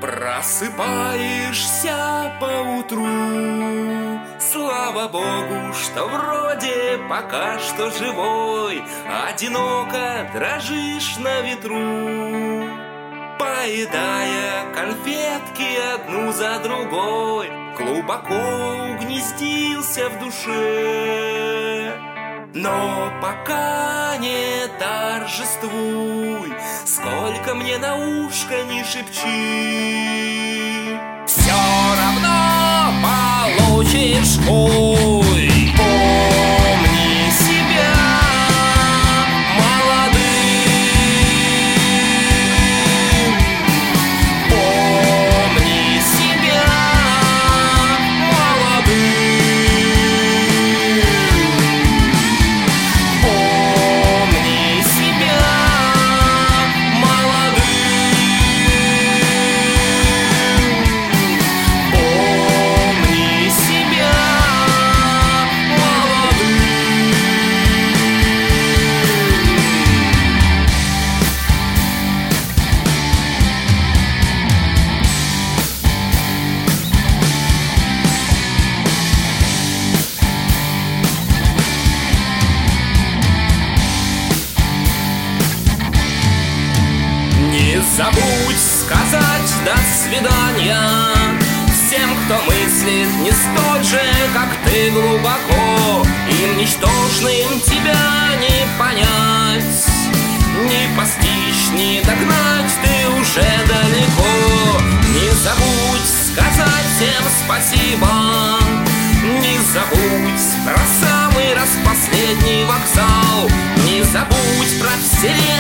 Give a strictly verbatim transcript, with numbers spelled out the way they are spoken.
Просыпаешься поутру, слава богу, что вроде пока что живой. Одиноко дрожишь на ветру, поедая конфетки одну за другой. Глубоко угнездился в душе, но пока не торжествуй, сколько мне на ушко не шепчи, все равно получишь хуй. Помни себя молодым, помни себя молодым, помни себя молодым, помни себя Не забудь сказать до свидания всем, кто мыслит не столь же, как ты, глубоко. Им ничтожным тебя не понять, не постичь, не догнать, ты уже далеко. Не забудь сказать всем спасибо, не забудь про самый раз последний вокзал, не забудь про вселенную